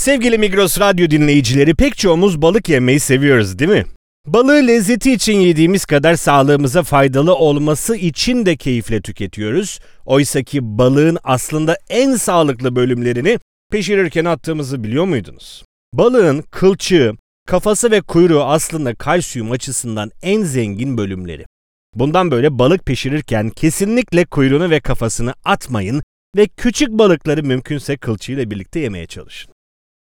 Sevgili Migros Radyo dinleyicileri, pek çoğumuz balık yemeyi seviyoruz, değil mi? Balığı lezzeti için yediğimiz kadar sağlığımıza faydalı olması için de keyifle tüketiyoruz. Oysaki balığın aslında en sağlıklı bölümlerini pişirirken attığımızı biliyor muydunuz? Balığın kılçığı, kafası ve kuyruğu aslında kalsiyum açısından en zengin bölümleri. Bundan böyle balık pişirirken kesinlikle kuyruğunu ve kafasını atmayın ve küçük balıkları mümkünse kılçığıyla birlikte yemeye çalışın.